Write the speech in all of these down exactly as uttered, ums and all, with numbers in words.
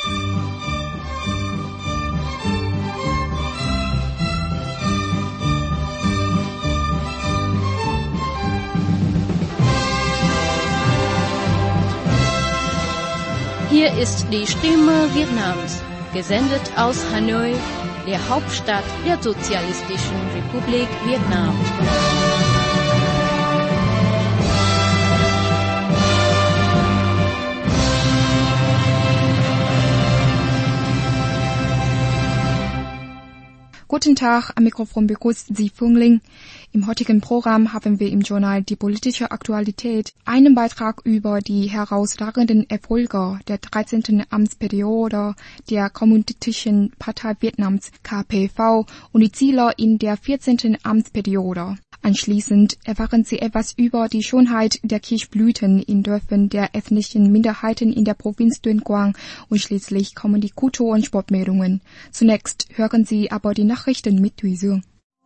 Hier ist die Stimme Vietnams, gesendet aus Hanoi, der Hauptstadt der Sozialistischen Republik Vietnam. Guten Tag, am Mikrofon begrüßt Sie Fungling. Im heutigen Programm haben wir im Journal Die politische Aktualität einen Beitrag über die herausragenden Erfolge der dreizehnten Amtsperiode der Kommunistischen Partei Vietnams K P V und die Ziele in der vierzehnten Amtsperiode. Anschließend erfahren Sie etwas über die Schönheit der Kirschblüten in Dörfern der ethnischen Minderheiten in der Provinz Tuyên Quang und schließlich kommen die Kultur- und Sportmeldungen. Zunächst hören Sie aber die Nachrichten mit Thuy Dương.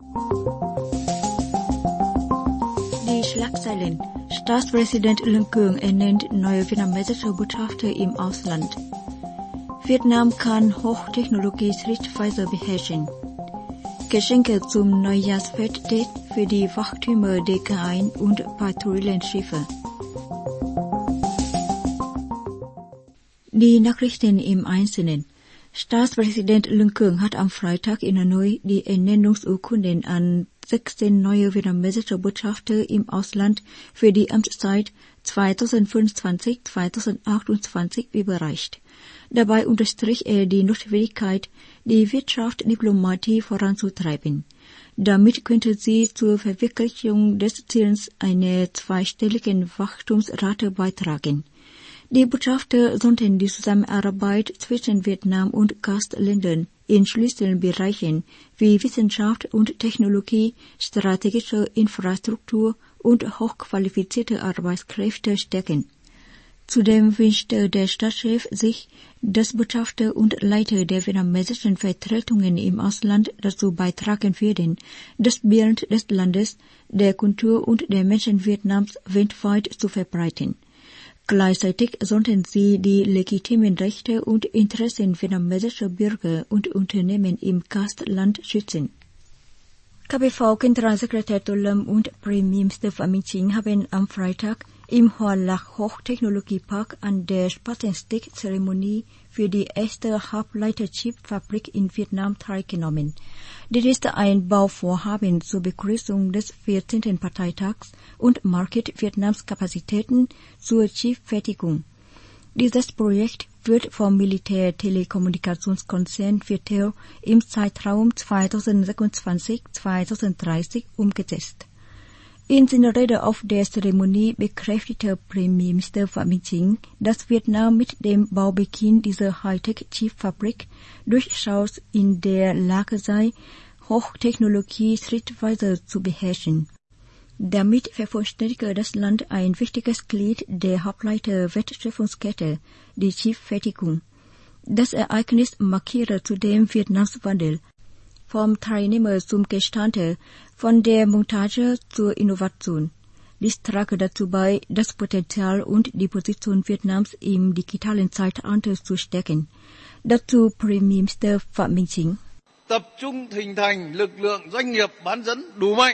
Die Schlagzeilen. Staatspräsident Lương Cường ernennt neue vietnamesische Botschafter im Ausland. Vietnam kann Hochtechnologie-Schrittweise beherrschen. Geschenke zum Neujahrsfest für die Wachtürme D K eins und Patrouillenschiffe. Die Nachrichten im Einzelnen. Staatspräsident Lương Cường hat am Freitag in Hanoi die Ernennungsurkunden an sechzehn neue vietnamesische Botschafter im Ausland für die Amtszeit zweitausendfünfundzwanzig bis zweitausendachtundzwanzig überreicht. Dabei unterstrich er die Notwendigkeit, die Wirtschaftsdiplomatie voranzutreiben. Damit könnte sie zur Verwirklichung des Ziels einer zweistelligen Wachstumsrate beitragen. Die Botschafter sollten die Zusammenarbeit zwischen Vietnam und Gastländern in Schlüsselbereichen wie Wissenschaft und Technologie, strategische Infrastruktur und hochqualifizierte Arbeitskräfte stärken. Zudem wünschte der Staatschef sich, dass Botschafter und Leiter der vietnamesischen Vertretungen im Ausland dazu beitragen würden, das Bild des Landes, der Kultur und der Menschen Vietnams weltweit zu verbreiten. Gleichzeitig sollten sie die legitimen Rechte und Interessen vietnamesischer Bürger und Unternehmen im Gastland schützen. K P V-Generalsekretär Tô Lâm und Premierminister Phạm Minh Chính haben am Freitag im Hoa Lạc Hochtechnologiepark an der Spatenstick-Zeremonie für die erste Halbleiterchip-Fabrik in Vietnam teilgenommen. Dies ist ein Bauvorhaben zur Begrüßung des vierzehnten Parteitags und markiert Vietnams Kapazitäten zur Chipfertigung. Dieses Projekt wird vom Militär-Telekommunikationskonzern Viettel im Zeitraum zweitausendsechsundzwanzig bis zweitausenddreißig umgesetzt. In seiner Rede auf der Zeremonie bekräftigte Premierminister Phạm Minh Chính, dass Vietnam mit dem Baubeginn dieser Hightech-Chip-Fabrik durchaus in der Lage sei, Hochtechnologie schrittweise zu beherrschen. Damit vervollständige das Land ein wichtiges Glied der Halbleiter-Wertschöpfungskette, die Chipfertigung. Das Ereignis markiere zudem Vietnams Wandel vom Teilnehmer zum Gestalter, von der Montage zur Innovation. Dies trage dazu bei, das Potenzial und die Position Vietnams im digitalen Zeitalter zu stärken. Dazu Premierminister Phạm Minh Chính. Tập trung hình thành lực lượng doanh nghiệp bán dẫn đủ mạnh.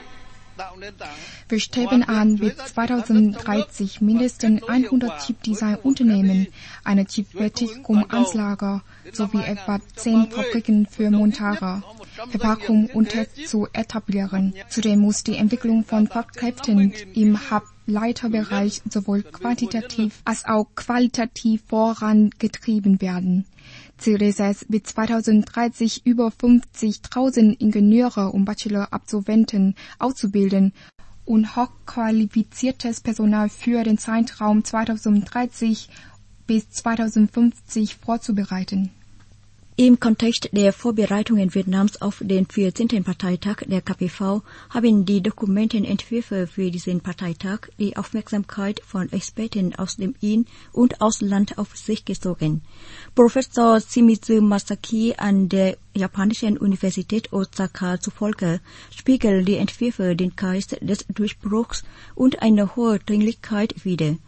Wir streben an, bis zweitausenddreißig mindestens hundert Chipdesign-Unternehmen, eine Chipfertigungsanlage sowie etwa zehn Fabriken für Montage, Verpackung und Test zu etablieren. Zudem muss die Entwicklung von Fachkräften im Halbleiterbereich sowohl quantitativ als auch qualitativ vorangetrieben werden. Ziel ist es, bis zweitausenddreißig über fünfzigtausend Ingenieure und Bachelor-Absolventen auszubilden und hochqualifiziertes Personal für den Zeitraum zweitausenddreißig bis zweitausendfünfzig vorzubereiten. Im Kontext der Vorbereitungen Vietnams auf den vierzehnten Parteitag der K P V haben die Dokumentenentwürfe für diesen Parteitag die Aufmerksamkeit von Experten aus dem In- und Ausland auf sich gezogen. Professor Shimizu Masaki an der japanischen Universität Osaka zufolge spiegeln die Entwürfe den Geist des Durchbruchs und eine hohe Dringlichkeit wider.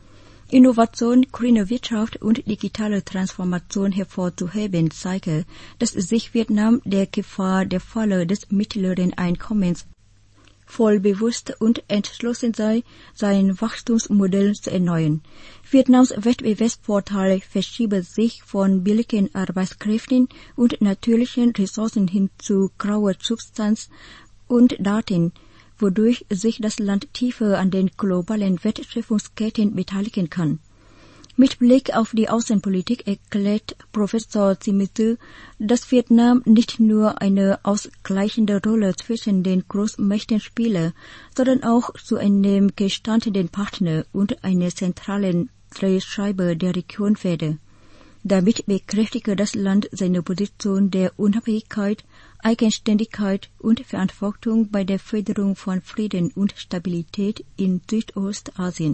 Innovation, grüne Wirtschaft und digitale Transformation hervorzuheben zeige, dass sich Vietnam der Gefahr der Falle des mittleren Einkommens voll bewusst und entschlossen sei, sein Wachstumsmodell zu erneuern. Vietnams Wettbewerbsvorteil verschiebe sich von billigen Arbeitskräften und natürlichen Ressourcen hin zu grauer Substanz und Daten, wodurch sich das Land tiefer an den globalen Wertschöpfungsketten beteiligen kann. Mit Blick auf die Außenpolitik erklärt Professor Simitheu, dass Vietnam nicht nur eine ausgleichende Rolle zwischen den Großmächten spiele, sondern auch zu einem gestandenen Partner und einer zentralen Drehscheibe der Region werde. Damit bekräftige das Land seine Position der Unabhängigkeit, Eigenständigkeit und Verantwortung bei der Förderung von Frieden und Stabilität in Südostasien.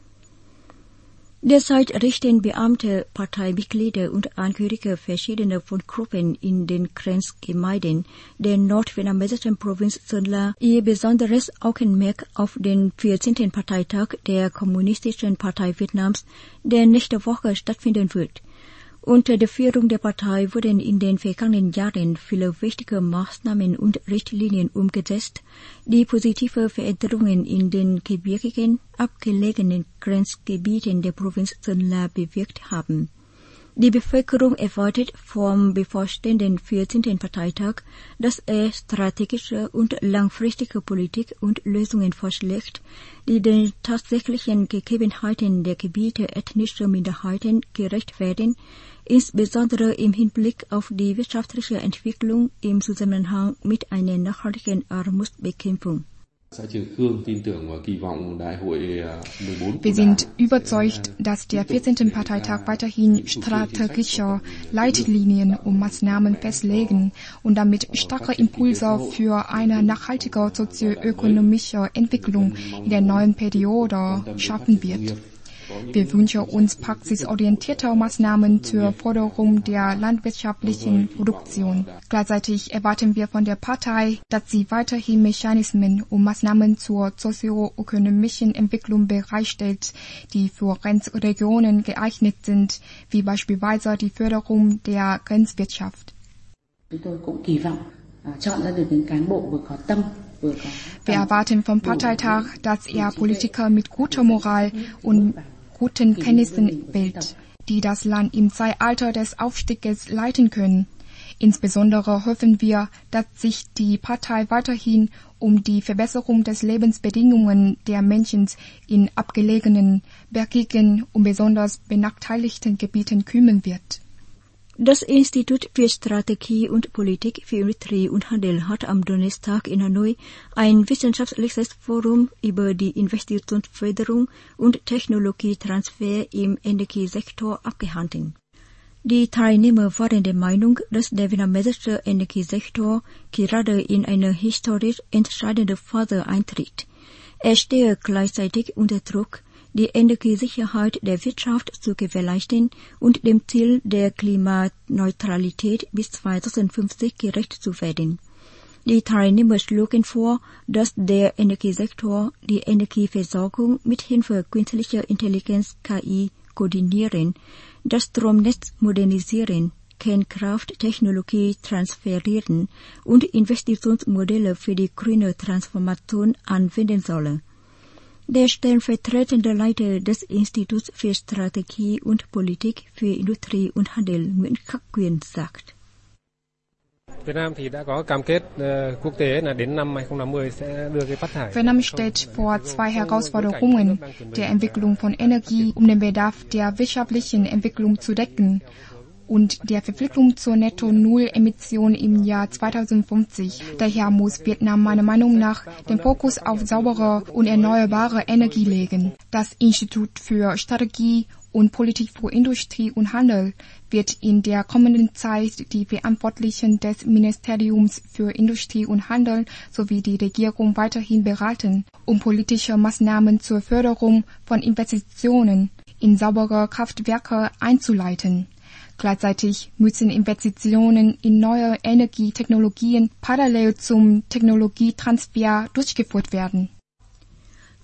Derzeit richten Beamte, Parteimitglieder und Angehörige verschiedener von Gruppen in den Grenzgemeinden der nordvietnamesischen Provinz Sơn La ihr besonderes Augenmerk auf den vierzehnten Parteitag der Kommunistischen Partei Vietnams, der nächste Woche stattfinden wird. Unter der Führung der Partei wurden in den vergangenen Jahren viele wichtige Maßnahmen und Richtlinien umgesetzt, die positive Veränderungen in den gebirgigen, abgelegenen Grenzgebieten der Provinz Sơn La bewirkt haben. Die Bevölkerung erwartet vom bevorstehenden vierzehnten Parteitag, dass er strategische und langfristige Politik und Lösungen vorschlägt, die den tatsächlichen Gegebenheiten der Gebiete ethnischer Minderheiten gerecht werden, insbesondere im Hinblick auf die wirtschaftliche Entwicklung im Zusammenhang mit einer nachhaltigen Armutsbekämpfung. Wir sind überzeugt, dass der vierzehnte Parteitag weiterhin strategische Leitlinien und Maßnahmen festlegen und damit starke Impulse für eine nachhaltige sozioökonomische Entwicklung in der neuen Periode schaffen wird. Wir wünschen uns praxisorientierte Maßnahmen zur Förderung der landwirtschaftlichen Produktion. Gleichzeitig erwarten wir von der Partei, dass sie weiterhin Mechanismen und Maßnahmen zur sozioökonomischen Entwicklung bereitstellt, die für Grenzregionen geeignet sind, wie beispielsweise die Förderung der Grenzwirtschaft. Wir erwarten vom Parteitag, dass er Politiker mit guter Moral und guten Kenntnissen wählt, die das Land im Zeitalter des Aufstiegs leiten können. Insbesondere hoffen wir, dass sich die Partei weiterhin um die Verbesserung des Lebensbedingungen der Menschen in abgelegenen, bergigen und besonders benachteiligten Gebieten kümmern wird. Das Institut für Strategie und Politik für Industrie und Handel hat am Donnerstag in Hanoi ein wissenschaftliches Forum über die Investitionsförderung und Technologietransfer im Energiesektor abgehalten. Die Teilnehmer waren der Meinung, dass der vietnamesische Energiesektor gerade in eine historisch entscheidende Phase eintritt. Er stehe gleichzeitig unter Druck, die Energiesicherheit der Wirtschaft zu gewährleisten und dem Ziel der Klimaneutralität bis zweitausendfünfzig gerecht zu werden. Die Teilnehmer schlugen vor, dass der Energiesektor die Energieversorgung mit Hilfe künstlicher Intelligenz K I koordinieren, das Stromnetz modernisieren, Kernkrafttechnologie transferieren und Investitionsmodelle für die grüne Transformation anwenden solle. Der stellvertretende Leiter des Instituts für Strategie und Politik für Industrie und Handel, Nguyễn Khắc Quyền, sagt: Vietnam steht vor zwei Herausforderungen, der Entwicklung von Energie, um den Bedarf der wirtschaftlichen Entwicklung zu decken, und der Verpflichtung zur Netto-Null-Emission im Jahr zweitausendfünfzig. Daher muss Vietnam meiner Meinung nach den Fokus auf saubere und erneuerbare Energie legen. Das Institut für Strategie und Politik für Industrie und Handel wird in der kommenden Zeit die Verantwortlichen des Ministeriums für Industrie und Handel sowie die Regierung weiterhin beraten, um politische Maßnahmen zur Förderung von Investitionen in saubere Kraftwerke einzuleiten. Gleichzeitig müssen Investitionen in neue Energietechnologien parallel zum Technologietransfer durchgeführt werden.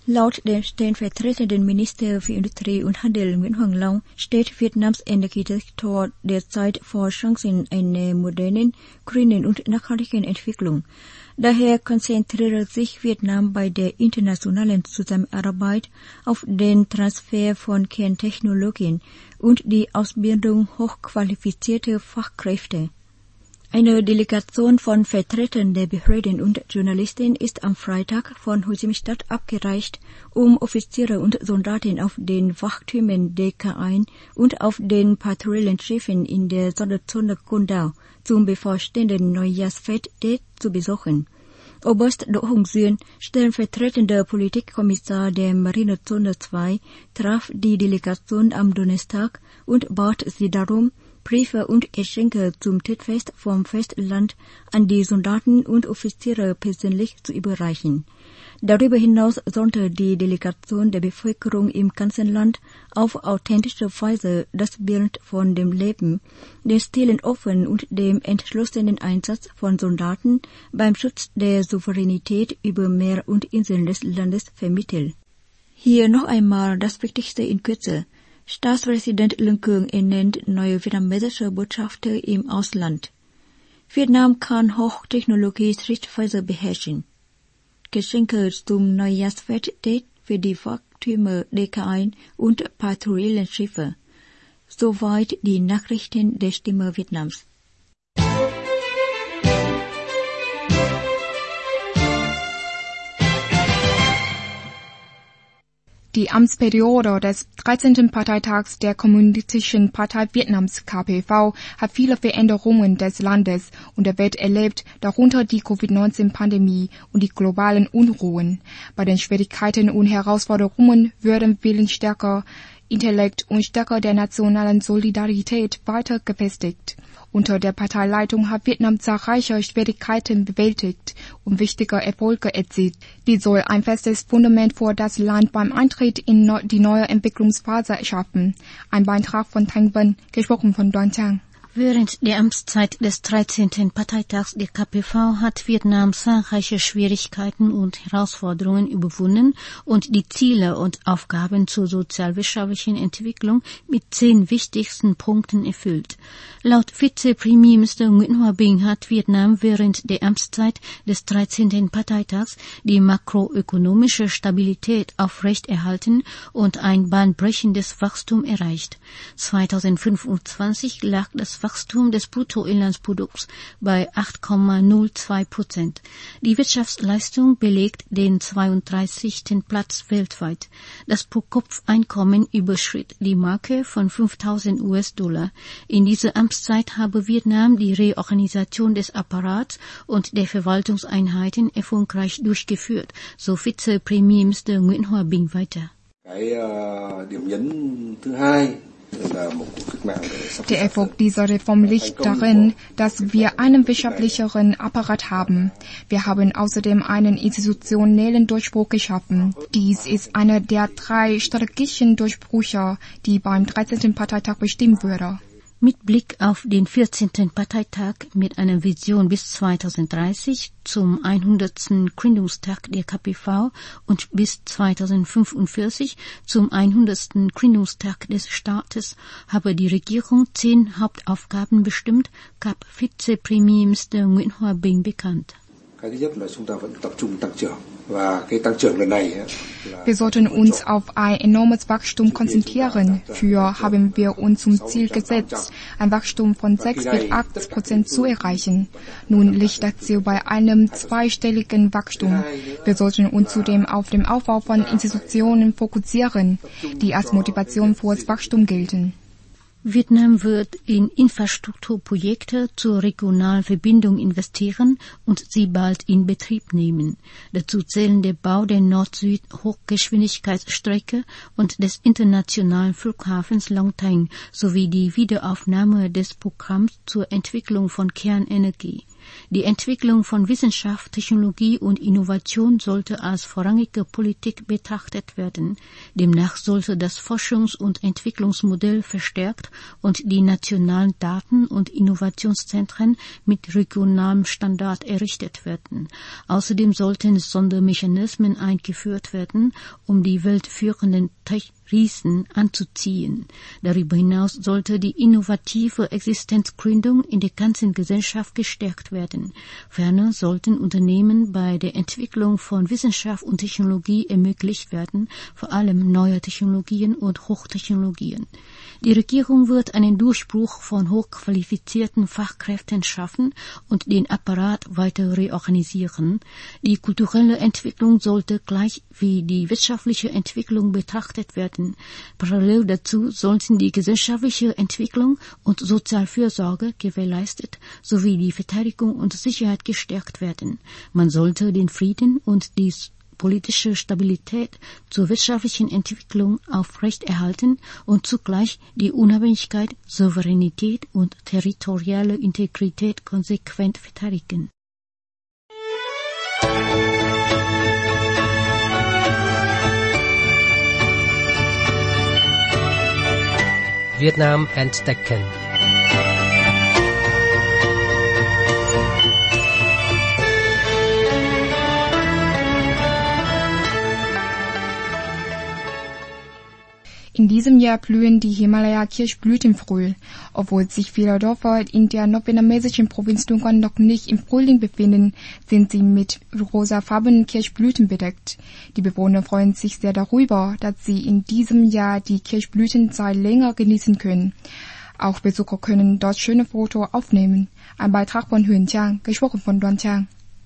Laut dem stellvertretenden Minister für Industrie und Handel Nguyễn Hoàng Long steht Vietnams Energiesektor derzeit vor Chancen einer modernen, grünen und nachhaltigen Entwicklung. Daher konzentriert sich Vietnam bei der internationalen Zusammenarbeit auf den Transfer von Kerntechnologien und die Ausbildung hochqualifizierter Fachkräfte. Eine Delegation von Vertretern der Behörden und Journalisten ist am Freitag von Ho Chi Minh Stadt abgereist, um Offiziere und Soldaten auf den Wachtürmen D K eins und auf den Patrouillenschiffen in der Sonderzone Con Dao zum bevorstehenden Neujahrsfest zu besuchen. Oberst Do Hong Duyên, stellvertretender Politikkommissar der Marinezone zwei, traf die Delegation am Donnerstag und bat sie darum, Briefe und Geschenke zum Titfest vom Festland an die Soldaten und Offiziere persönlich zu überreichen. Darüber hinaus sollte die Delegation der Bevölkerung im ganzen Land auf authentische Weise das Bild von dem Leben, den stillen Opfern und dem entschlossenen Einsatz von Soldaten beim Schutz der Souveränität über Meer und Inseln des Landes vermitteln. Hier noch einmal das Wichtigste in Kürze. Staatspräsident Lương Cường ernennt neue vietnamesische Botschafter im Ausland. Vietnam kann Hochtechnologie schrittweise beherrschen. Geschenke zum Neujahrsfest für die Wachtürme D K eins und Patrouillenschiffe. Soweit die Nachrichten der Stimme Vietnams. Die Amtsperiode des dreizehnten Parteitags der Kommunistischen Partei Vietnams K P V hat viele Veränderungen des Landes und der Welt erlebt, darunter die Covid neunzehn Pandemie und die globalen Unruhen. Bei den Schwierigkeiten und Herausforderungen würden Willensstärke, Intellekt und Stärke der nationalen Solidarität weiter gefestigt. Unter der Parteileitung hat Vietnam zahlreiche Schwierigkeiten bewältigt und wichtige Erfolge erzielt. Dies soll ein festes Fundament für das Land beim Eintritt in die neue Entwicklungsphase schaffen. Ein Beitrag von Thanh Vân, gesprochen von Đoàn Trang. Während der Amtszeit des dreizehnten Parteitags der K P V hat Vietnam zahlreiche Schwierigkeiten und Herausforderungen überwunden und die Ziele und Aufgaben zur sozialwirtschaftlichen Entwicklung mit zehn wichtigsten Punkten erfüllt. Laut Vizepremierminister Nguyễn Hòa Bình hat Vietnam während der Amtszeit des dreizehnten Parteitags die makroökonomische Stabilität aufrechterhalten und ein bahnbrechendes Wachstum erreicht. zweitausendfünfundzwanzig lag das Wachstum des Bruttoinlandsprodukts bei acht Komma null zwei Prozent. Die Wirtschaftsleistung belegt den zweiunddreißigsten Platz weltweit. Das Pro-Kopf-Einkommen überschritt die Marke von fünftausend US-Dollar. In dieser Amtszeit habe Vietnam die Reorganisation des Apparats und der Verwaltungseinheiten erfolgreich durchgeführt, so Vizepremierminister Nguyễn Hòa Bình weiter. Cái uh, điểm nhấn thứ hai. Der Erfolg dieser Reform liegt darin, dass wir einen wirtschaftlicheren Apparat haben. Wir haben außerdem einen institutionellen Durchbruch geschaffen. Dies ist einer der drei strategischen Durchbrüche, die beim dreizehnten Parteitag bestimmt wurde. Mit Blick auf den vierzehnten Parteitag mit einer Vision bis zweitausenddreißig zum hundertsten Gründungstag der K P V und bis zweitausendfünfundvierzig zum hundertsten Gründungstag des Staates habe die Regierung zehn Hauptaufgaben bestimmt, gab Vizepremierminister Nguyễn Hòa Bình bekannt. Wir sollten uns auf ein enormes Wachstum konzentrieren. Für haben wir uns zum Ziel gesetzt, ein Wachstum von sechs bis acht Prozent zu erreichen. Nun liegt das Ziel bei einem zweistelligen Wachstum. Wir sollten uns zudem auf den Aufbau von Institutionen fokussieren, die als Motivation für das Wachstum gelten. Vietnam wird in Infrastrukturprojekte zur regionalen Verbindung investieren und sie bald in Betrieb nehmen. Dazu zählen der Bau der Nord-Süd-Hochgeschwindigkeitsstrecke und des internationalen Flughafens Long Thanh sowie die Wiederaufnahme des Programms zur Entwicklung von Kernenergie. Die Entwicklung von Wissenschaft, Technologie und Innovation sollte als vorrangige Politik betrachtet werden. Demnach sollte das Forschungs- und Entwicklungsmodell verstärkt und die nationalen Daten- und Innovationszentren mit regionalem Standard errichtet werden. Außerdem sollten Sondermechanismen eingeführt werden, um die weltführenden Tech-Riesen anzuziehen. Darüber hinaus sollte die innovative Existenzgründung in der ganzen Gesellschaft gestärkt werden. Ferner sollten Unternehmen bei der Entwicklung von Wissenschaft und Technologie ermöglicht werden, vor allem neue Technologien und Hochtechnologien. Die Regierung wird einen Durchbruch von hochqualifizierten Fachkräften schaffen und den Apparat weiter reorganisieren. Die kulturelle Entwicklung sollte gleich wie die wirtschaftliche Entwicklung betrachtet werden. Parallel dazu sollten die gesellschaftliche Entwicklung und Sozialfürsorge gewährleistet sowie die Verteidigung und Sicherheit gestärkt werden. Man sollte den Frieden und die politische Stabilität zur wirtschaftlichen Entwicklung aufrechterhalten und zugleich die Unabhängigkeit, Souveränität und territoriale Integrität konsequent verteidigen. Vietnam entdecken. In diesem Jahr blühen die Himalaya-Kirschblüten früh. Obwohl sich viele Dörfer in der nordvietnamesischen Provinz Dung Quan noch nicht im Frühling befinden, sind sie mit rosafarbenen Kirschblüten bedeckt. Die Bewohner freuen sich sehr darüber, dass sie in diesem Jahr die Kirschblütenzeit länger genießen können. Auch Besucher können dort schöne Fotos aufnehmen. Ein Beitrag von Huen Chang, gesprochen von Duan Chang.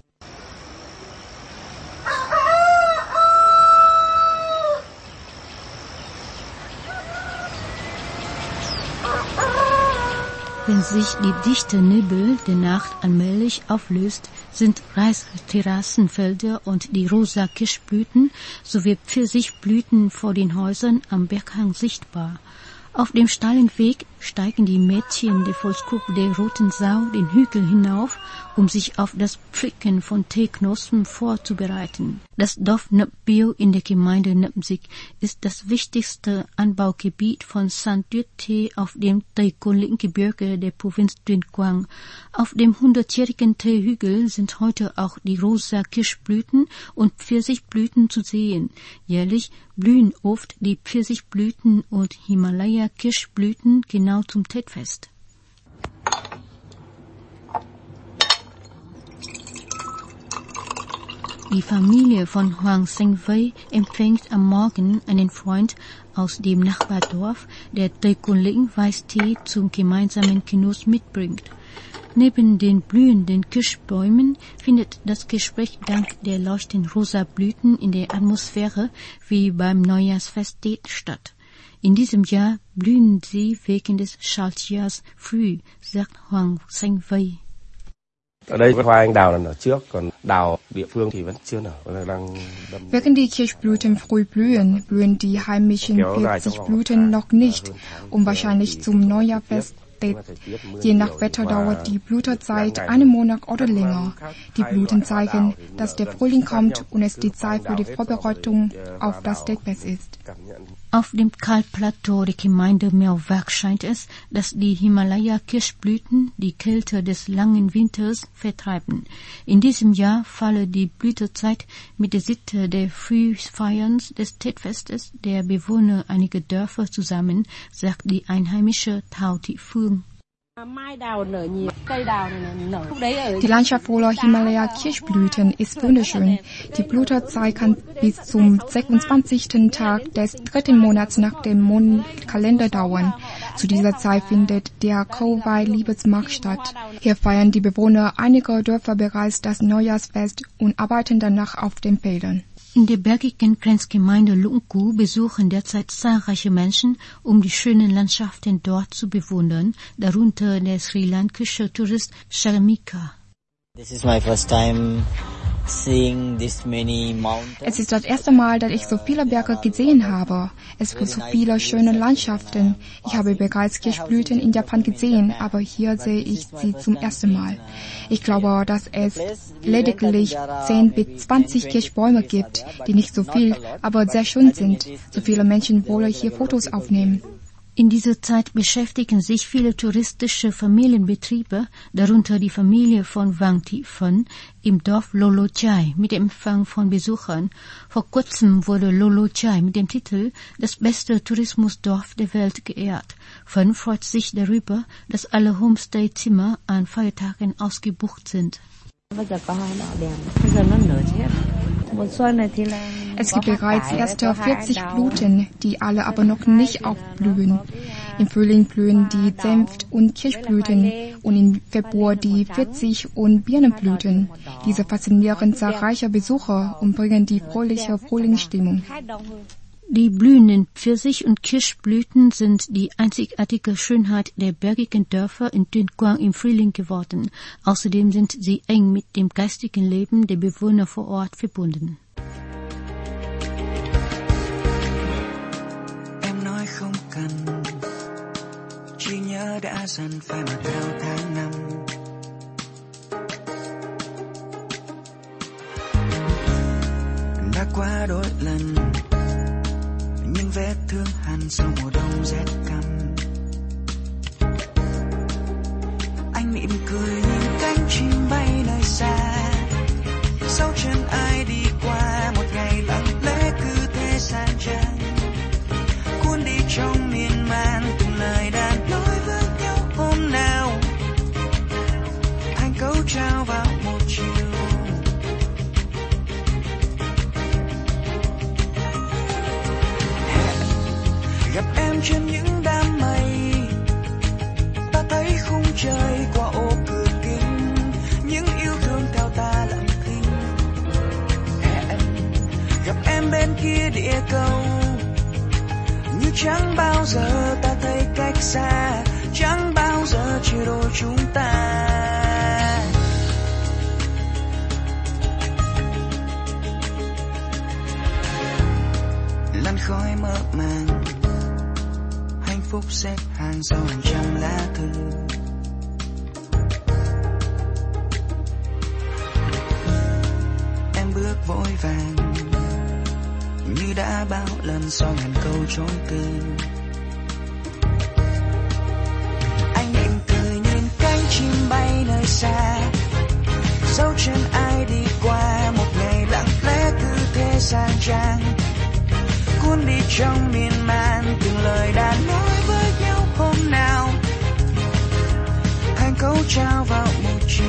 Wenn sich die dichte Nebel der Nacht allmählich auflöst, sind Reisterrassenfelder und die rosa Kirschblüten sowie Pfirsichblüten vor den Häusern am Berghang sichtbar. Auf dem steilen Weg steigen die Mädchen der Volksgruppe der Roten Sau den Hügel hinauf, um sich auf das Pflücken von Teeknospen vorzubereiten. Das Dorf Nep Bio in der Gemeinde Nep Sik ist das wichtigste Anbaugebiet von San Tuyết Tee auf dem Taekwondo-Gebirge der Provinz Tuyên Quang. Auf dem hundertjährigen Teehügel sind heute auch die rosa Kirschblüten und Pfirsichblüten zu sehen. Jährlich blühen oft die Pfirsichblüten und Himalaya-Kirschblüten genau zum Teetfest. Die Familie von Hoang Seng Wei empfängt am Morgen einen Freund aus dem Nachbardorf, der Taekwondo Weißtee zum gemeinsamen Genuss mitbringt. Neben den blühenden Kirschbäumen findet das Gespräch dank der leuchtenden rosa Blüten in der Atmosphäre wie beim Neujahrsfest statt. In diesem Jahr blühen sie wegen des Schaltjahrs früh, sagt Hoang Seng Wei. Während die Kirschblüten früh blühen, blühen die heimischen Pfirsichblüten noch nicht und wahrscheinlich zum Neujahrsfest. Je nach Wetter dauert die Blütezeit einen Monat oder länger. Die Blüten zeigen, dass der Frühling kommt und es die Zeit für die Vorbereitung auf das Teefest ist. Auf dem Kaltplateau der Gemeinde Myeowac scheint es, dass die Himalaya-Kirschblüten die Kälte des langen Winters vertreiben. In diesem Jahr falle die Blütezeit mit der Sitte der Frühfeierns des Teefestes der Bewohner einiger Dörfer zusammen, sagt die einheimische Thao Thị Phương. Die Landschaft voller Himalaya-Kirschblüten ist wunderschön. Die Blütezeit kann bis zum sechsundzwanzigsten Tag des dritten Monats nach dem Mondkalender dauern. Zu dieser Zeit findet der Kowai-Liebesmarkt statt. Hier feiern die Bewohner einiger Dörfer bereits das Neujahrsfest und arbeiten danach auf den Feldern. In der bergigen Grenzgemeinde Lungku besuchen derzeit zahlreiche Menschen, um die schönen Landschaften dort zu bewundern, darunter der sri-lankische Tourist Sharmika. This is my first time Es ist das erste Mal, dass ich so viele Berge gesehen habe. Es gibt so viele schöne Landschaften. Ich habe bereits Kirschblüten in Japan gesehen, aber hier sehe ich sie zum ersten Mal. Ich glaube, dass es lediglich zehn bis zwanzig Kirschbäume gibt, die nicht so viel, aber sehr schön sind. So viele Menschen wollen hier Fotos aufnehmen. In dieser Zeit beschäftigen sich viele touristische Familienbetriebe, darunter die Familie von Wang Ti-Fen im Dorf Lolochai mit dem Empfang von Besuchern. Vor kurzem wurde Lolochai mit dem Titel Das beste Tourismusdorf der Welt geehrt. Fen freut sich darüber, dass alle Homestay-Zimmer an Feiertagen ausgebucht sind. Es gibt bereits erste vierzig Blüten, die alle aber noch nicht aufblühen. Im Frühling blühen die Senft- und Kirschblüten und im Februar die Pfirsich- und Birnenblüten. Diese faszinieren zahlreiche Besucher und bringen die fröhliche Frühlingsstimmung. Die blühenden Pfirsich- und Kirschblüten sind die einzigartige Schönheit der bergigen Dörfer in Tuyên Quang im Frühling geworden. Außerdem sind sie eng mit dem geistigen Leben der Bewohner vor Ort verbunden. Em nói không cần, chỉ nhớ đã dần phai mờ theo tháng năm. Đã qua đôi lần, những vết thương hằn sau mùa đông rét căm. Anh mỉm cười nhìn cánh chim bay nơi xa, sau chân ai đi qua một ngày lặng lẽ cứ thế san tràn, cuốn đi trong miên man từng lời đàn nói với nhau hôm nào. Thành câu trao vào một chiều. Gặp em trên những đám mây, ta thấy khung trời qua ô cửa kính, những yêu thương theo ta lặng thinh. Hẹn gặp em bên kia địa cầu, như chẳng bao giờ ta thấy cách xa, chẳng bao giờ chia đôi chúng ta. Làn khói mơ màng, phúc xếp hàng sau hàng trăm lá thư. Em bước vội vàng như đã bao lần sau ngàn câu trốn từ. Anh mỉm cười nhìn cánh chim bay nơi xa, dấu chân ai đi qua một ngày lặng lẽ cứ thế sang trang, cuốn đi trong miên man từng lời đã nói với nhau hôm nào, thành câu trao vào một chiều.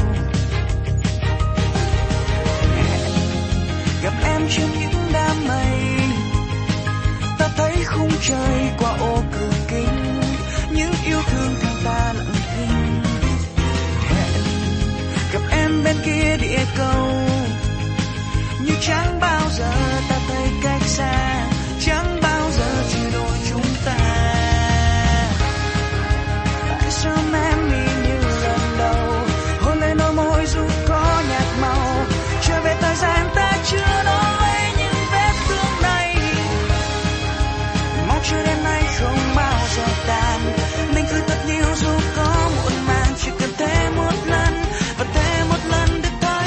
Hẹn gặp em trên những đám mây, ta thấy khung trời qua ô cửa kính, những yêu thương theo ta lặng thinh. Hẹn gặp em bên kia địa cầu, như chẳng bao giờ ta thấy cách xa, chẳng bao giờ chia đôi chúng ta. Tại sao em nhìn như lần đầu, hôn lên đôi môi dù có nhạt màu, trở về thời gian ta chưa nói lấy những vết thương này, mong chưa đêm nay không bao giờ tan. Mình cứ thật nhiều dù có muộn màng, chỉ cần thêm một lần và thêm một lần được thấy.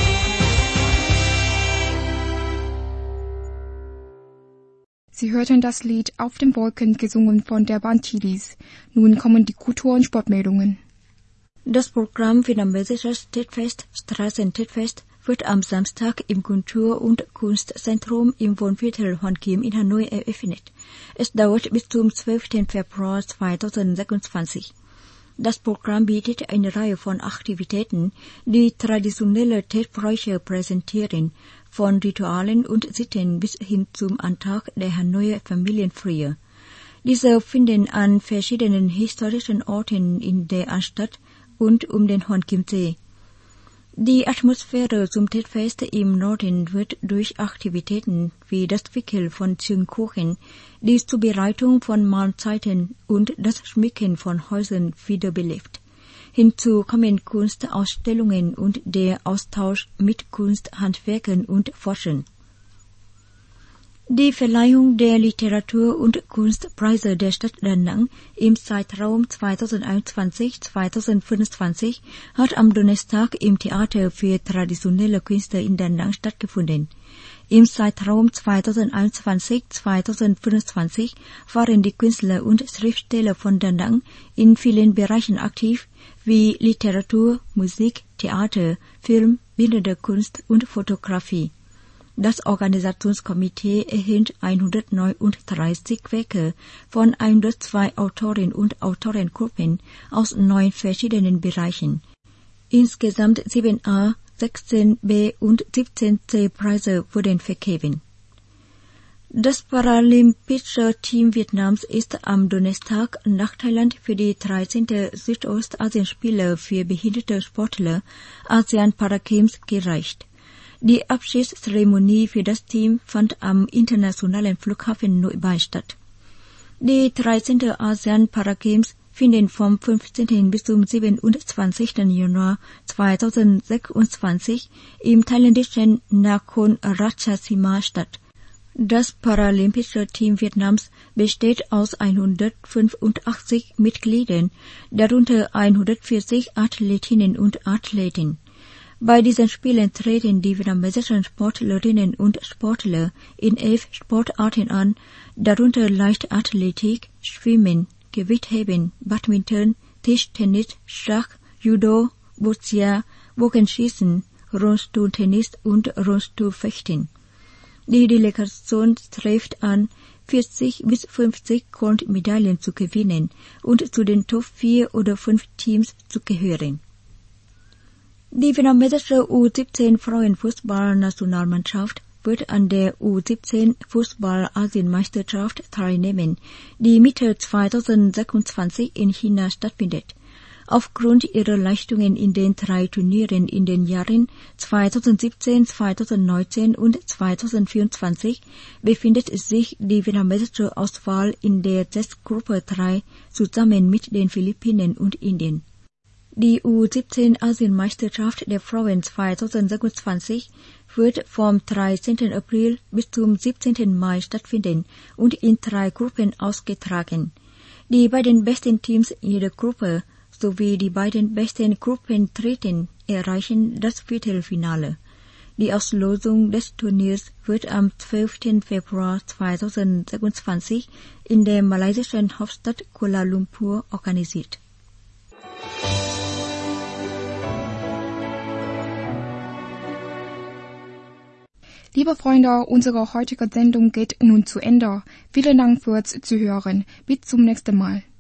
Sie hörten das Lied Auf den Wolken, gesungen von der Band Chilis. Nun kommen die Kultur- und Sportmeldungen. Das Programm Vietnamesisches Tedfest, Straßentedfest, wird am Samstag im Kultur- und Kunstzentrum im Wohnviertel Hoàn Kiếm in Hanoi eröffnet. Es dauert bis zum zwölften Februar zweitausendsechsundzwanzig. Das Programm bietet eine Reihe von Aktivitäten, die traditionelle Tedbräuche präsentieren, von Ritualen und Sitten bis hin zum Antag der Hanoier Familienfeier. Diese finden an verschiedenen historischen Orten in der Anstatt und um den Hoàn Kiếm See. Die Atmosphäre zum Tedfest im Norden wird durch Aktivitäten wie das Wickeln von Züngkuchen, die Zubereitung von Mahlzeiten und das Schmücken von Häusern wiederbelebt. Hinzu kommen Kunstausstellungen und der Austausch mit Kunsthandwerkern und Forschern. Die Verleihung der Literatur- und Kunstpreise der Stadt Da Nang im Zeitraum zweitausendeinundzwanzig bis zweitausendfünfundzwanzig hat am Donnerstag im Theater für traditionelle Künste in Da Nang stattgefunden. Im Zeitraum zweitausendeinundzwanzig bis zweitausendfünfundzwanzig waren die Künstler und Schriftsteller von Da Nang in vielen Bereichen aktiv, wie Literatur, Musik, Theater, Film, bildende Kunst und Fotografie. Das Organisationskomitee erhielt hundertneununddreißig Werke von hundertzwei Autoren und Autorengruppen aus neun verschiedenen Bereichen. Insgesamt sieben A, sechzehn B und siebzehn C Preise wurden vergeben. Das paralympische Team Vietnams ist am Donnerstag nach Thailand für die dreizehnte Südostasienspiele für behinderte Sportler ASEAN Paragames gereist. Die Abschiedszeremonie für das Team fand am internationalen Flughafen Nội Bai statt. Die dreizehnte ASEAN Paragames finden vom fünfzehnten bis zum siebenundzwanzigsten Januar zweitausendsechsundzwanzig im thailändischen Nakhon Ratchasima statt. Das paralympische Team Vietnams besteht aus hundertfünfundachtzig Mitgliedern, darunter hundertvierzig Athletinnen und Athleten. Bei diesen Spielen treten die vietnamesischen Sportlerinnen und Sportler in elf Sportarten an, darunter Leichtathletik, Schwimmen, Gewichtheben, Badminton, Tischtennis, Schach, Judo, Boccia, Bogenschießen, Rollstuhltennis und Rollstuhlfechten. Die Delegation strebt an, vierzig bis fünfzig Goldmedaillen zu gewinnen und zu den Top vier oder fünf Teams zu gehören. Die vietnamesische U siebzehn Frauenfußballnationalmannschaft wird an der U siebzehn Fußball-Asienmeisterschaft teilnehmen, die Mitte zweitausendsechsundzwanzig in China stattfindet. Aufgrund ihrer Leistungen in den drei Turnieren in den Jahren zweitausendsiebzehn, zweitausendneunzehn und zweitausendvierundzwanzig befindet sich die vietnamesische Auswahl in der Testgruppe drei zusammen mit den Philippinen und Indien. Die U siebzehn Asienmeisterschaft der Frauen zweitausendsechsundzwanzig wird vom dreizehnten April bis zum siebzehnten Mai stattfinden und in drei Gruppen ausgetragen. Die beiden besten Teams jeder Gruppe sowie die beiden besten Gruppendritten erreichen das Viertelfinale. Die Auslosung des Turniers wird am zwölften Februar zweitausendsechsundzwanzig in der malaysischen Hauptstadt Kuala Lumpur organisiert. Liebe Freunde, unsere heutige Sendung geht nun zu Ende. Vielen Dank fürs Zuhören. Bis zum nächsten Mal.